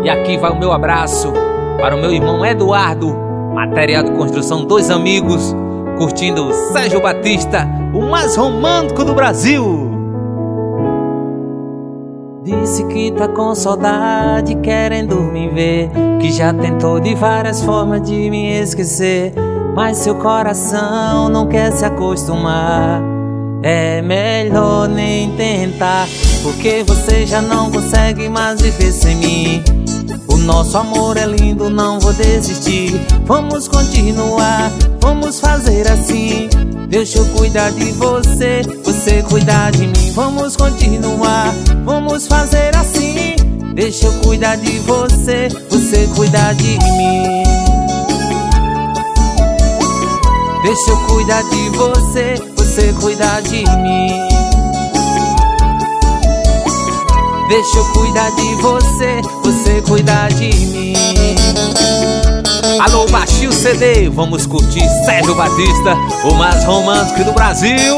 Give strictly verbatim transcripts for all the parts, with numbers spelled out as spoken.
E aqui vai o meu abraço para o meu irmão Eduardo, material de construção, dois amigos, curtindo Sérgio Batista, o mais romântico do Brasil. Disse que tá com saudade, querendo me ver, que já tentou de várias formas de me esquecer, mas seu coração não quer se acostumar. É melhor nem tentar, porque você já não consegue mais viver sem mim. O nosso amor é lindo, não vou desistir. Vamos continuar, vamos fazer assim. Deixa eu cuidar de você, você cuidar de mim. Vamos continuar, vamos fazer assim. Deixa eu cuidar de você, você cuidar de mim. Deixa eu cuidar de você, você cuidar de mim. Deixa eu cuidar de você, você cuidar de mim. Alô, baixinho C D, vamos curtir Sérgio Batista, o mais romântico do Brasil.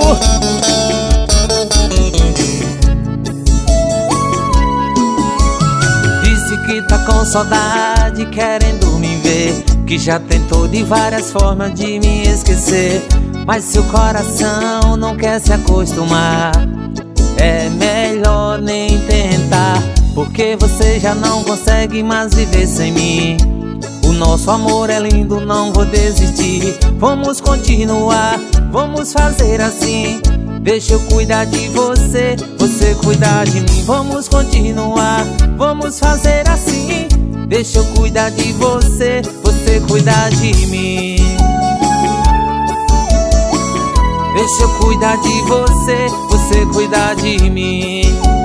Disse que tá com saudade, querendo me ver, que já tentou de várias formas de me esquecer, mas seu coração não quer se acostumar. É melhor nem tentar, porque você já não consegue mais viver sem mim. O nosso amor é lindo, não vou desistir. Vamos continuar, vamos fazer assim. Deixa eu cuidar de você, você cuidar de mim. Vamos continuar, vamos fazer assim. Deixa eu cuidar de você, você cuidar de mim. Deixa eu cuidar de você, você cuidar de mim.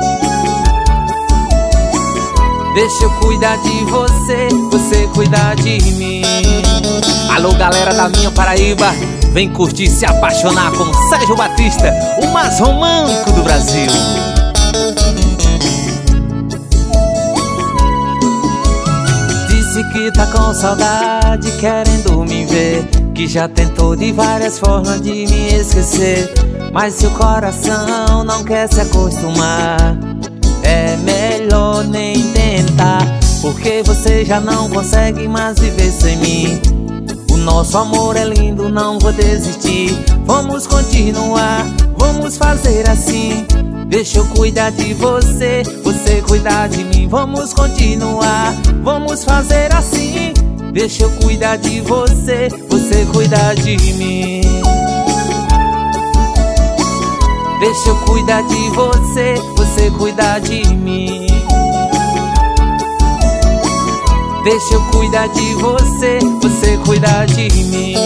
Deixa eu cuidar de você, você cuidar de mim. Alô, galera da minha Paraíba, vem curtir, se apaixonar com Sérgio Batista, o mais romântico do Brasil. Disse que tá com saudade, querendo me ver, que já tentou de várias formas de me esquecer, mas seu coração não quer se acostumar. É melhor nem tentar, porque você já não consegue mais viver sem mim. O nosso amor é lindo, não vou desistir. Vamos continuar, vamos fazer assim. Deixa eu cuidar de você, você cuidar de mim. Vamos continuar, vamos fazer assim. Deixa eu cuidar de você, você cuidar de mim. Deixa eu cuidar de você, você cuidar de mim. Deixa eu cuidar de você, você cuidar de mim.